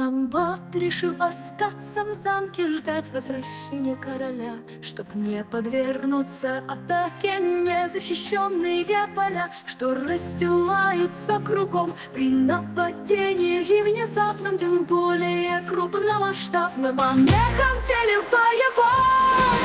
Комбат решил остаться в замке, ждать возвращения короля, чтоб не подвергнуться атаке незащищенные поля, что расстилаются кругом при нападении и внезапном, тем более крупномасштабном помеха в деле боевом.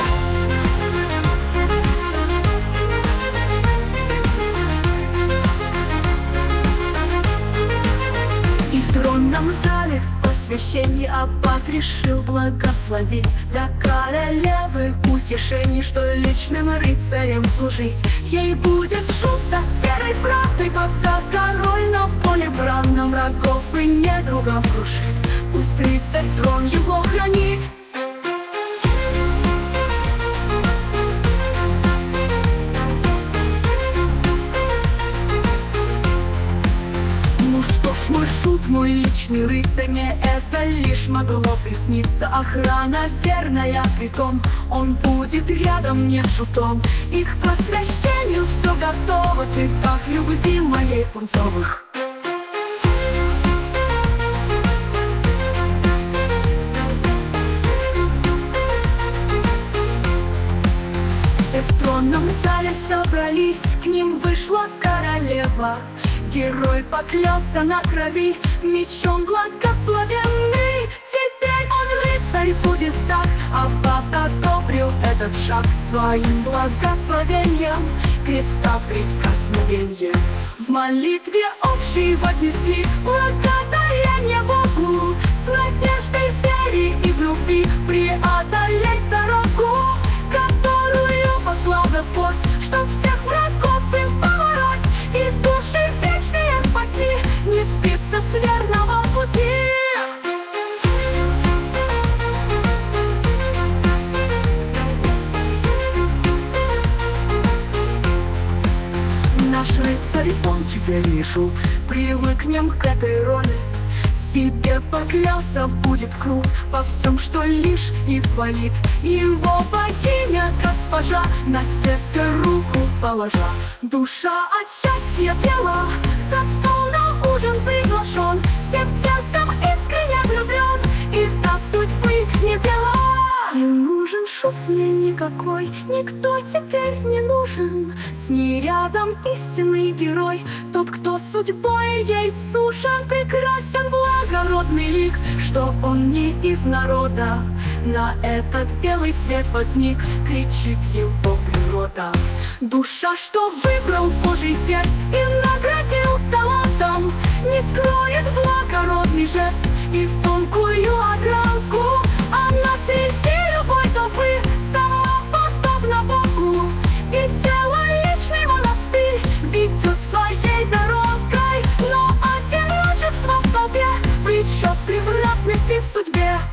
И в тронном зале посвящение аббат решил благословить для королевы утешений, что личным рыцарем служить ей будет шутка с верой правдой, пока король на поле бранном врагов и недругов крушит. Пусть рыцарь трон его хранит. Мой шут, мой личный рыцарь, мне это лишь могло присниться. Охрана верная, притом он будет рядом, не шутом. И к посвящению все готово в цветах любви моей пунцовых. Все в тронном зале собрались, к ним вышла королева. Герой поклялся на крови, мечом благословенный. Теперь он рыцарь будет так, аббат одобрил этот шаг своим благословением. Креста прикосновенье в молитве общей вознесли благодарение Богу, с надеждой, вере и в любви преодолеть дорогу, которую послал Господь, чтоб всех врагов им побороть и души вечные спаси, не сбиться с верного пути. Наш рыцарь, он теперь не шут, привыкнем к этой роли. Себе поклялся, будет крут во всем, что лишь изволит. Его богиня, госпожа, на сердце руку положа. Душа от счастья пела, за стол на ужин приглашен, всем сердцем искренне влюблен, и до судьбы не дела. Не нужен шут мне никакой, никто теперь не нужен. С ней рядом истинный герой, тот, кто судьбой ей сужен. Прекрасен благородный лик, что он не из народа. На этот белый свет возник, кричит его природа. Душа, что выбрал Божий перст и наградил талантом, не скроет благородный жест и тонкую